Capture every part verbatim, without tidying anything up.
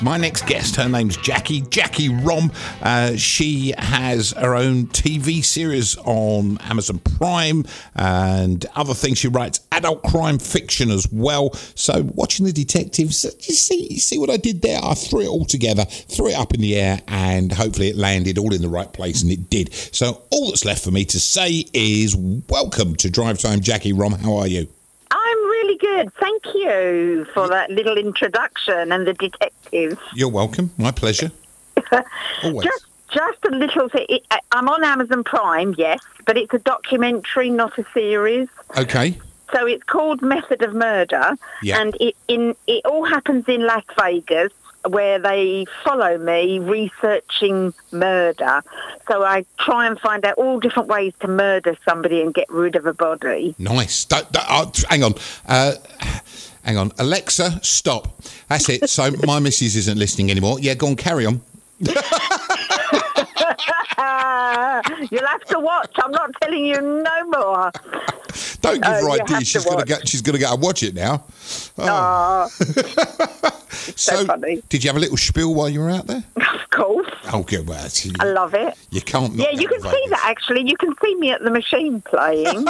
My next guest, her name's Jackie, Jackie Rom. Uh, she has her own T V series on Amazon Prime and other things. She writes adult crime fiction as well. So watching The Detectives, you see, you see what I did there? I threw it all together, threw it up in the air, and hopefully it landed all in the right place, and it did. So all that's left for me to say is welcome to Drive Time, Jackie Rom. How are you? I'm really good. Thank you for that little introduction and The Detectives. You're welcome. My pleasure. Always. Just, just a little thing. It, I'm on Amazon Prime, yes, but it's a documentary, not a series. Okay. So it's called Method of Murder, Yeah. and it in it all happens in Las Vegas, where they follow me researching murder. So I try and find out all different ways to murder somebody and get rid of a body. Nice. Don't, don't, uh, hang on. Uh, hang on. Alexa, stop. That's it. So my missus isn't listening anymore. Yeah, go on, carry on. You'll have to watch. I'm not telling you no more. Don't give Uh, her you ideas. have She's to going to watch. get. She's going to go and watch it now. Oh. Aw, So, funny. did you have a little spiel while you were out there? of course. Oh, good. Well, you, I love it. you can't. Not Yeah, you go can to see Vegas. that, actually. You can see me at the machine playing.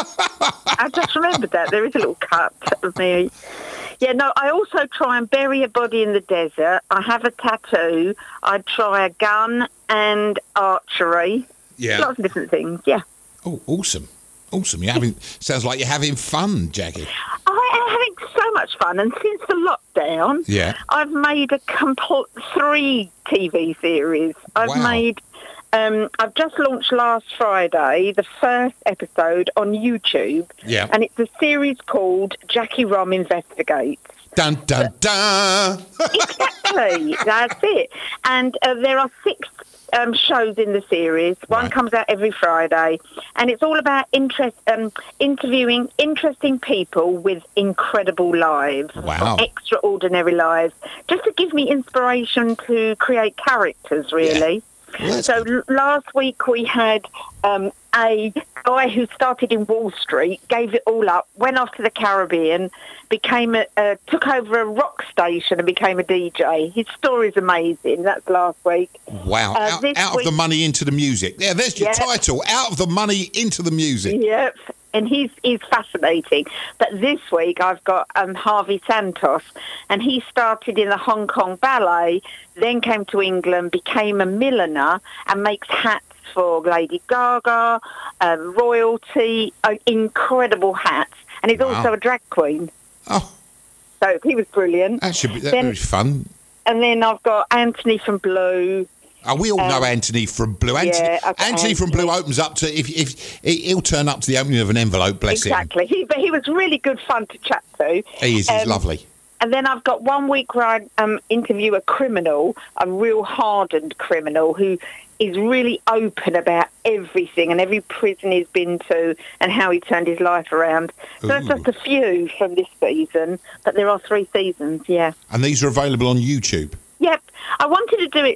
I just remembered that. There is a little cut of me. Yeah, no, I also try and bury a body in the desert. I have a tattoo. I try a gun and archery. Yeah. Lots of different things, yeah. Oh, awesome. Awesome. You're having. Sounds like you're having fun, Jackie. I am having so much fun, and since the lockdown, Yeah. I've made a complete three T V series. I've Wow. made, um, I've just launched last Friday the first episode on YouTube, Yeah. and it's a series called Jackie Rom Investigates. Dun dun dun. Exactly, that's it. And uh, there are six um, shows in the series. One Right. comes out every Friday, and it's all about interest, um, interviewing interesting people with incredible lives, Wow. extraordinary lives, just to give me inspiration to create characters, really. Well, that's So good. l- last week we had um, a guy who started in Wall Street, gave it all up, went off to the Caribbean, became a, uh, took over a rock station and became a D J. His story's amazing. That's last week. Wow. Uh, out this out of week- the money into the music. Yeah, there's your Yeah. title. Out of the money into the music. Yep. And he's he's fascinating. But this week I've got um, Harvey Santos, and he started in the Hong Kong Ballet, then came to England, became a milliner, and makes hats for Lady Gaga, um, royalty, uh, incredible hats. And he's Wow. also a drag queen. Oh, So he was brilliant. that should be that Then- would be fun. And then I've got Anthony from Blue. Oh, we all know Um, Anthony from Blue. Anthony, yeah, I've got Anthony from Blue Anthony. opens up to if if he- he'll turn up to the opening of an envelope. Bless Exactly. He, but he was really good fun to chat to. him. He is. He's Um, lovely. And then I've got one week where I um, interview a criminal, a real hardened criminal who is really open about everything and every prison he's been to and how he turned his life around. So that's Ooh. just a few from this season, but there are three seasons, yeah. And these are available on YouTube. Yep. I wanted to do it.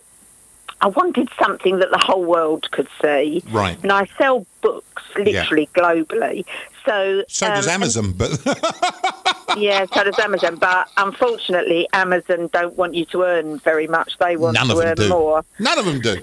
I wanted something that the whole world could see. Right. And I sell books literally globally. So, So does um, Amazon, but Yeah, so does Amazon. But unfortunately, Amazon don't want you to earn very much. They want none of to them earn do. more. None of them do.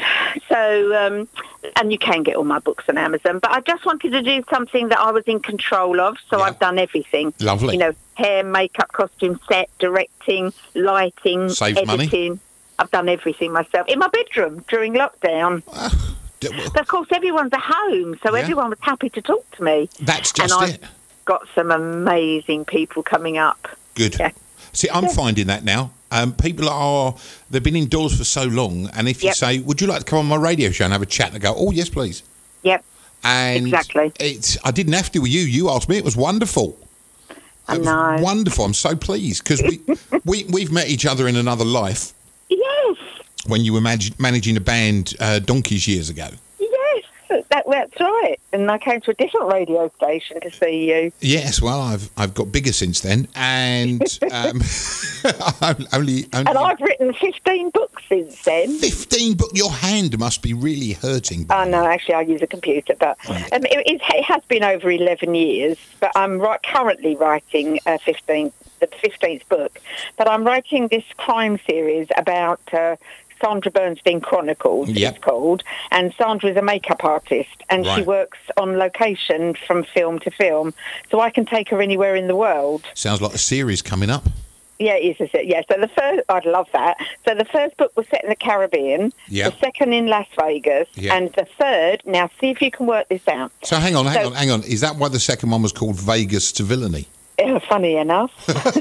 So, um, and you can get all my books on Amazon. But I just wanted to do something that I was in control of. So Yeah. I've done everything. Lovely. You know, hair, makeup, costume, set, directing, lighting, Saves money. editing. I've done everything myself in my bedroom during lockdown. D- well, But of course, everyone's at home, so Yeah. everyone was happy to talk to me. That's just and I've it. got some amazing people coming up. Good. Yeah. See, I'm Yeah. finding that now. Um, people are, they've been indoors for so long, and if you Yep. say, would you like to come on my radio show and have a chat, they go, oh, yes, please. Yep, And Exactly. it's, I didn't have to with you. You asked me. It was wonderful. I It was know. wonderful. I'm so pleased because we, we, we've met each other in another life Yes, when you were manag- managing a band uh, donkeys years ago. yes, that, that's right. And I came to a different radio station to see you. Yes, well, I've I've got bigger since then, and um, I'm only only And I've written fifteen books since then. fifteen. But your hand must be really hurting. Oh, no, actually, I use a computer, but um, it, it, it has been over eleven years, but I'm right, currently writing uh, fifteen the fifteenth book. But I'm writing this crime series about uh, Sandra Bernstein Chronicles, Yep. it's called. And Sandra is a makeup artist, and she Right. works on location from film to film. So I can take her anywhere in the world. Sounds like a series coming up. Yeah, it is, is it? Yeah, so the first, I'd love that. So the first book was set in the Caribbean, Yeah. the second in Las Vegas, Yeah. and the third, now see if you can work this out. So hang on, hang So- on, hang on. Is that why the second one was called Vegas to Villainy? Yeah, funny enough.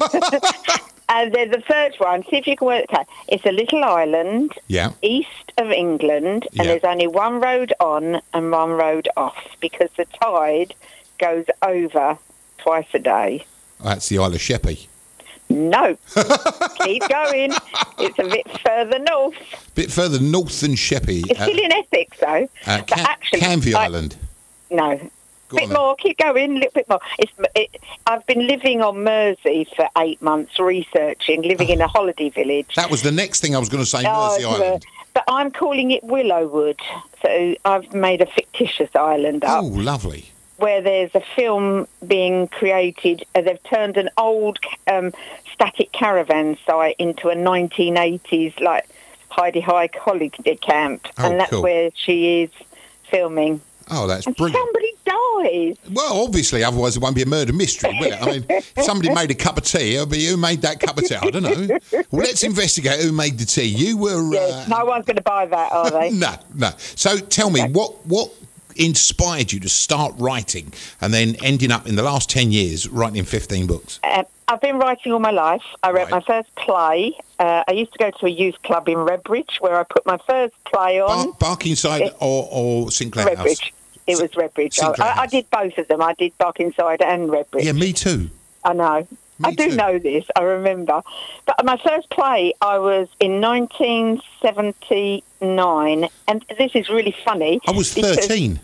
And then the third one, see if you can work it out. It's a little island Yeah. east of England, and Yeah. there's only one road on and one road off because the tide goes over twice a day. That's the Isle of Sheppey. No. Keep going. It's a bit further north. Bit further north than Sheppey. It's still in Essex, though. uh, but Cam- actually, Canvey I- Island. No. Go bit on then. more. Keep going. A little bit more. It's. It, I've been living on Mersey for eight months, researching, living in a holiday village. That was the next thing I was going to say, Oh, Mersey Island. But I'm calling it Willowwood. So I've made a fictitious island up Oh, lovely. where there's a film being created. Uh, they've turned an old um, static caravan site into a nineteen eighties like Heidi High holiday camp, Oh, and that's cool. where she is filming. Oh, that's And brilliant. somebody dies. Well, obviously, otherwise it won't be a murder mystery, will it? I mean, if somebody made a cup of tea, it'll be who made that cup of tea. I don't know. Well, let's investigate who made the tea. You were... Yes, Uh, no one's going to buy that, are they? no, no. So tell me, Okay. what what inspired you to start writing and then ending up in the last ten years writing fifteen books? Uh, I've been writing all my life. I wrote Right. my first play. Uh, I used to go to a youth club in Redbridge where I put my first play on. Bar- Barkingside It- or, or Sinclair House? Redbridge. It was Redbridge. Sinclair I, I House. did both of them. I did Barkingside and Redbridge. Yeah, me too. I know. Me I do too. know this. I remember. But my first play, I was in nineteen seventy-nine, and this is really funny. I was because- thirteen.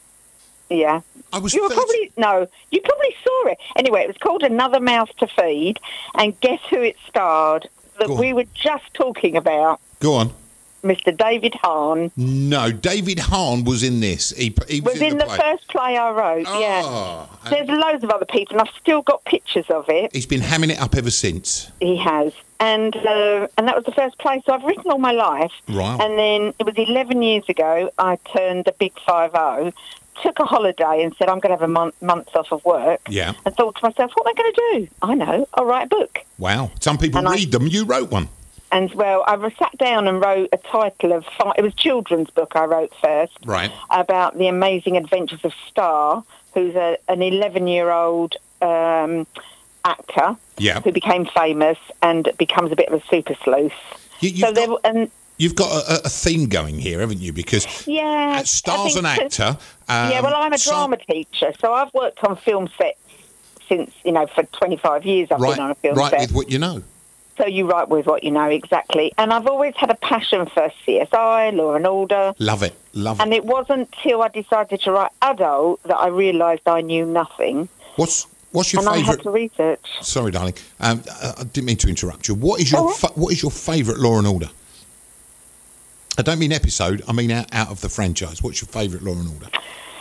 Yeah. I was You were thirteen. probably no. You probably saw it anyway. It was called Another Mouth to Feed, and guess who it starred? That Go on. we were just talking about, Go on. Mister David Hahn. No, David Hahn was in this. He, he was, Was in the, the play. first play I wrote. Yeah. Oh, and There's loads of other people, and I've still got pictures of it. he's been hamming it up ever since. He has, and uh, and that was the first play. So I've written all my life, Right. and then it was eleven years ago. I turned a big five zero. Took a holiday and said I'm going to have a month month off of work. Yeah. And thought to myself, what am I going to do? I know, I'll write a book. Wow. Some people And I- read them. You wrote one. And well, I sat down and wrote a title of fi- it was a children's book I wrote first Right. about the amazing adventures of Star, who's a, an eleven year old um, actor Yeah. who became famous and becomes a bit of a super sleuth. You, you've, So there got, and you've got a, a theme going here, haven't you? Because yeah, uh, Star's I an think so. actor. Um, Yeah, well, I'm a so- drama teacher, so I've worked on film sets since, you know, for twenty-five years I've Right, been on a film right set. with what you know. So you write with what you know, exactly. And I've always had a passion for C S I, Law and Order. Love it. Love And it. it wasn't till I decided to write adult that I realised I knew nothing. What's What's your And I had favourite? to research. Sorry, darling. Um, I I didn't mean to interrupt you. What is your All right. fa- What is your favourite Law and Order? I don't mean episode. I mean out, out of the franchise. What's your favourite Law and Order?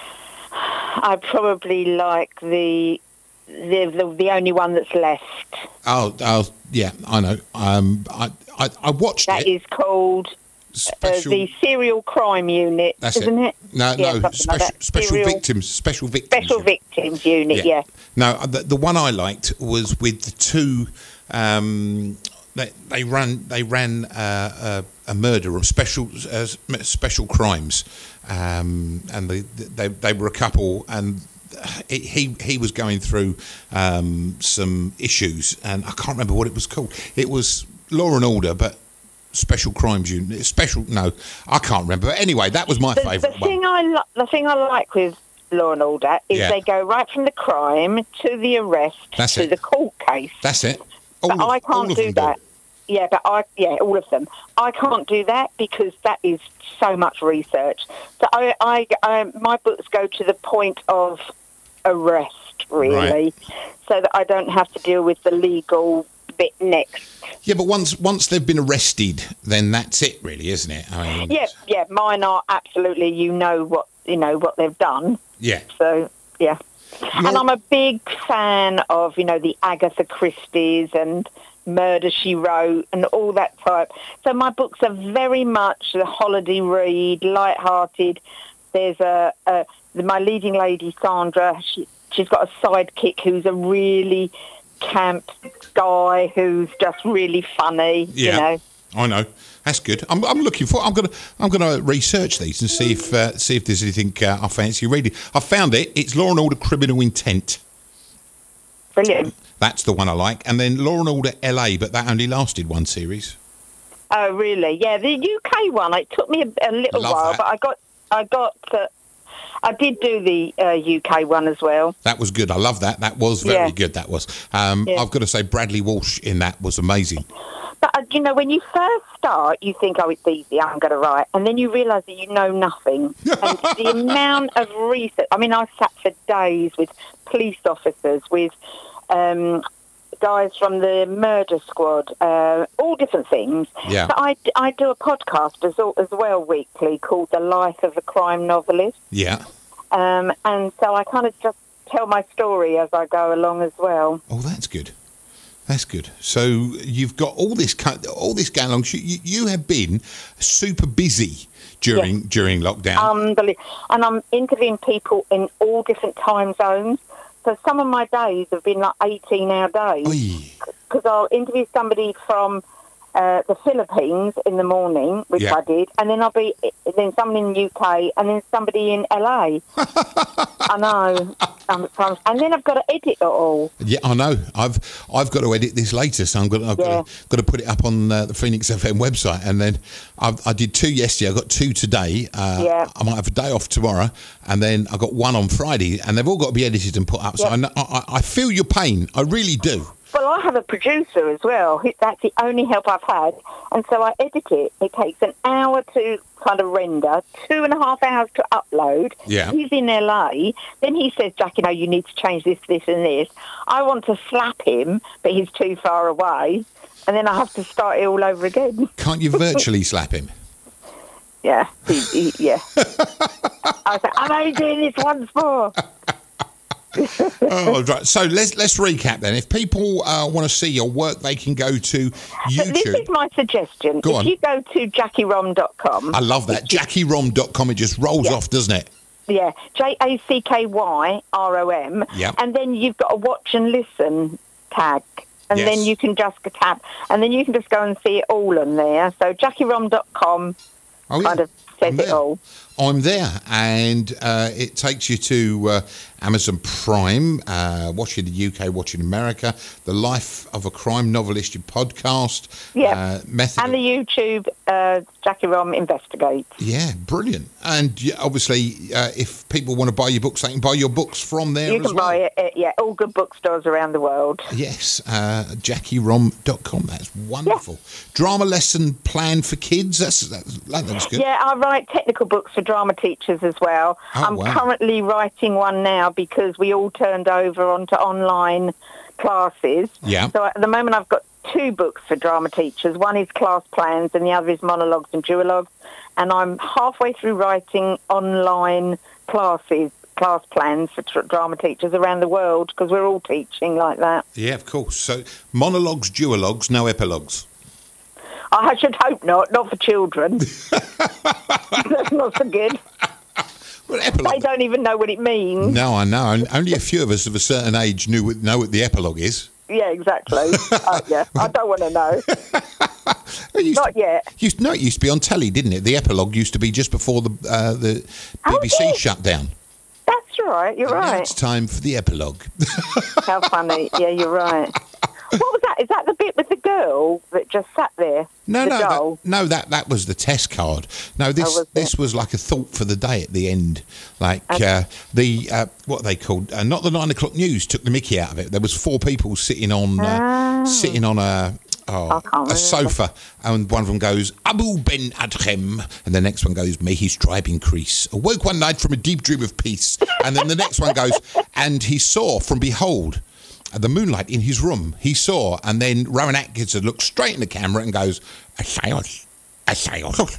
I probably like the the the, the only one that's left. Oh, oh, yeah, I know. Um, I, I, I watched That it. is called uh, Special. the Serial Crime Unit, That's isn't it? No, Yeah, no. something like Special, that. special Serial- victims. Special victims. Special Victims Unit, yeah. No, uh, the, the one I liked was with the two. Um, they, they ran. They ran uh, a, a murder of special uh, special crimes, um, and they, they they were a couple, and it, he he was going through um, some issues, and I can't remember what it was called. It was Law and Order, but Special Crimes Unit. Special. No, I can't remember. But anyway, that was my The, favourite the one. thing I li- the thing I like with Law and Order is Yeah. they go right from the crime to the arrest That's to it. the court case. That's it. All But of- I all can't of do them that. Yeah, but I yeah, all of them. I can't do that because that is so much research. So I, I, I my books go to the point of arrest, really, Right. so that I don't have to deal with the legal bit next. Yeah, but once once they've been arrested, then that's it, really, isn't it? I mean, Yeah, yeah, mine are absolutely. You know what you know what they've done. yeah. So yeah. And I'm a big fan of, you know, the Agatha Christie's and Murder, She Wrote and all that type. So my books are very much the holiday read, light-hearted. There's a, a my leading lady, Sandra, she, she's got a sidekick who's a really camp guy who's just really funny, yeah, you know. I know. That's good. I'm, I'm looking for. I'm gonna. I'm gonna research these and see if uh, see if there's anything uh, I fancy reading. I found it. It's Law and Order: Criminal Intent. Brilliant. That's the one I like. And then Law and Order L A, but that only lasted one series. Oh, really? Yeah, the U K one. It took me a, a little Love while, that. but I got. I got. Uh, I did do the uh, U K one as well. That was good. I love that. That was very Yeah. good. That was. Um, Yeah. I've got to say, Bradley Walsh in that was amazing. But, uh, you know, when you first start, you think, oh, it's easy, I'm going to write. And then you realise that you know nothing. And the amount of research... I mean, I sat for days with police officers, with um, guys from the murder squad, uh, all different things. Yeah. But I, I do a podcast as, as well weekly called The Life of a Crime Novelist. Yeah. Um, and so I kind of just tell my story as I go along as well. Oh, that's good. That's good. So you've got all this kind- all this going on. You, you have been super busy during Yes. during lockdown. Unbelievable. And I'm interviewing people in all different time zones. So some of my days have been like eighteen-hour days. Oy. Because I'll interview somebody from uh, the Philippines in the morning, which Yeah. I did, and then I'll be then somebody in the U K, and then somebody in L A. I know. Um, so- and then I've got to edit it all. Yeah, I know. I've I've got to edit this later, so I'm going. I've Yeah. got, to, got to put it up on uh, the Phoenix F M website, and then I've, I did two yesterday. I got two today. Uh, Yeah. I might have a day off tomorrow, and then I got one on Friday, and they've all got to be edited and put up. So Yeah. I, know, I, I feel your pain. I really do. Well, I have a producer as well. He- That's the only help I've had. And so I edit it. It takes an hour to kind of render, two and a half hours to upload. Yeah. He's in L A. Then he says, Jack, you know, you need to change this, this and this. I want to slap him, but he's too far away. And then I have to start it all over again. Can't you virtually slap him? Yeah. He, he, yeah. I said, I'm only doing this once more. Oh, right. So let's let's recap then. If people uh, want to see your work, they can go to But this YouTube. is my suggestion. Go if on. you go to jackie rom dot com. I love that. jackie rom dot com. It just rolls Yeah. off, doesn't it? Yeah, J A C K Y R O M. Yep. And then you've got a watch and listen tag. And Yes. then you can just tab. And then you can just go and see it all on there. So jackie rom dot com Oh, yeah. kind of says I'm it there. all. I'm there, and uh, it takes you to uh, Amazon Prime, uh, watching the U K, watching America, The Life of a Crime Novelist, your podcast. Yeah. Uh, method. And the YouTube, uh, Jackie Rom Investigates. Yeah, brilliant. And yeah, obviously, uh, if people want to buy your books, they can buy your books from there You as can well. buy it at, yeah, all good bookstores around the world. Yes, uh, jackie rom dot com. That's wonderful. Drama lesson plan for kids. That's, that's that looks good. Yeah, I write technical books for drama teachers as well. Oh, I'm wow. currently writing one now because we all turned over onto online classes. Yeah. So at the moment I've got two books for drama teachers. One is class plans and the other is monologues and duologues. And I'm halfway through writing online classes, class plans for tr- drama teachers around the world because we're all teaching like that. Yeah, of course. So monologues, duologues, no epilogues. I should hope not, not for children. That's not so good. Well, They epilogue. don't even know what it means. No, I know. And only a few of us of a certain age knew what, know what the epilogue is. Yeah, exactly. uh, yeah, I don't want to know. It used Not to, yet. Used, no, it used to be on telly, didn't it? The epilogue used to be just before the uh, the Oh, B B C yes. shut down. That's right. You're Now right. it's time for the epilogue. How funny. Yeah, you're right. What was that? Is that the bit with the girl that just sat there? No, the no, doll? that, no. That that was the test card. No, this Oh, was it? this was like a thought for the day at the end. Like Okay. uh, the uh, what are they called? Uh, not the nine o'clock news took the mickey out of it. There was four people sitting on uh, sitting on a. Oh, I can't a remember. sofa, and one of them goes Abu Ben Adhem, and the next one goes May his tribe increase. Awoke one night from a deep dream of peace, and then the next one goes and he saw from behold the moonlight in his room. He saw, and then Rowan Atkinson looked straight in the camera and goes, a silence, a silence.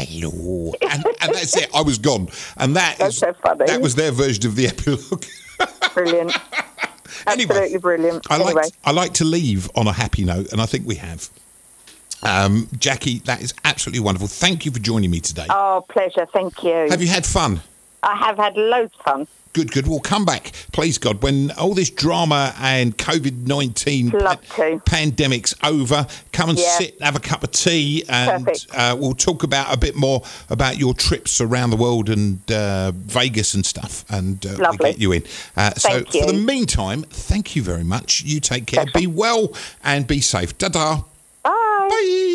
Hello, and, and that's it. I was gone, and that That's is so funny. that was their version of the epilogue. Brilliant. Anyway, Absolutely brilliant. I anyway. like I like to leave on a happy note, and I think we have. Um, Jackie, that is absolutely wonderful. Thank you for joining me today. Oh, pleasure. Thank you. Have you had fun? I have had loads of fun. Good, good. We'll come back, please God, when all this drama and COVID nineteen Love pa- to. pandemic's over. Come and Yeah. sit, have a cup of tea, and uh, we'll talk about a bit more about your trips around the world and uh, Vegas and stuff, and uh, we'll Lovely. get you in. Uh, so Thank you. for the meantime, thank you very much. You take care. Pleasure. Be well and be safe. Ta-da. Bye. Bye.